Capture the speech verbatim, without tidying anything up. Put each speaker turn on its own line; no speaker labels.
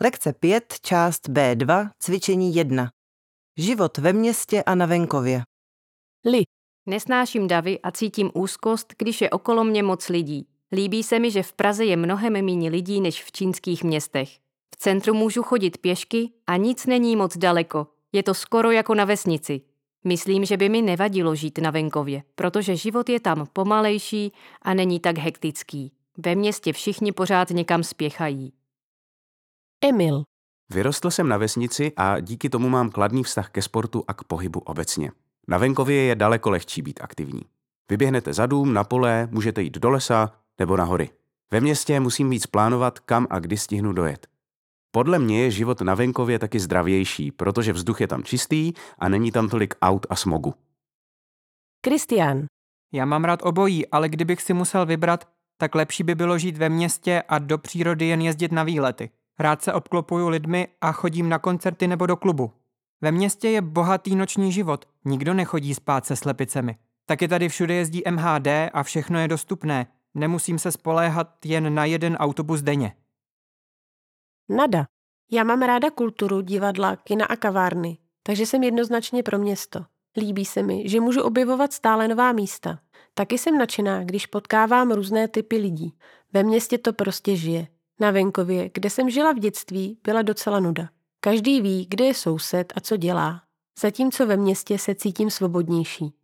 Lekce pět, část bé dva, cvičení jedna. Život ve městě a na venkově.
Li.
Nesnáším davy a cítím úzkost, když je okolo mě moc lidí. Líbí se mi, že v Praze je mnohem méně lidí než v čínských městech. V centru můžu chodit pěšky a nic není moc daleko. Je to skoro jako na vesnici. Myslím, že by mi nevadilo žít na venkově, protože život je tam pomalejší a není tak hektický. Ve městě všichni pořád někam spěchají.
Emil.
Vyrostl jsem na vesnici a díky tomu mám kladný vztah ke sportu a k pohybu obecně. Na venkově je daleko lehčí být aktivní. Vyběhnete za dům, na pole, můžete jít do lesa nebo na hory. Ve městě musím víc plánovat, kam a kdy stihnu dojet. Podle mě je život na venkově taky zdravější, protože vzduch je tam čistý a není tam tolik aut a smogu.
Kristián.
Já mám rád obojí, ale kdybych si musel vybrat, tak lepší by bylo žít ve městě a do přírody jen jezdit na výlety. Rád se obklopuju lidmi a chodím na koncerty nebo do klubu. Ve městě je bohatý noční život, nikdo nechodí spát se slepicemi. Taky tady všude jezdí em há dé a všechno je dostupné. Nemusím se spoléhat jen na jeden autobus denně.
Nada. Já mám ráda kulturu, divadla, kina a kavárny, takže jsem jednoznačně pro město. Líbí se mi, že můžu objevovat stále nová místa. Taky jsem nadšená, když potkávám různé typy lidí. Ve městě to prostě žije. Na venkově, kde jsem žila v dětství, byla docela nuda. Každý ví, kde je soused a co dělá. Zatímco ve městě se cítím svobodnější.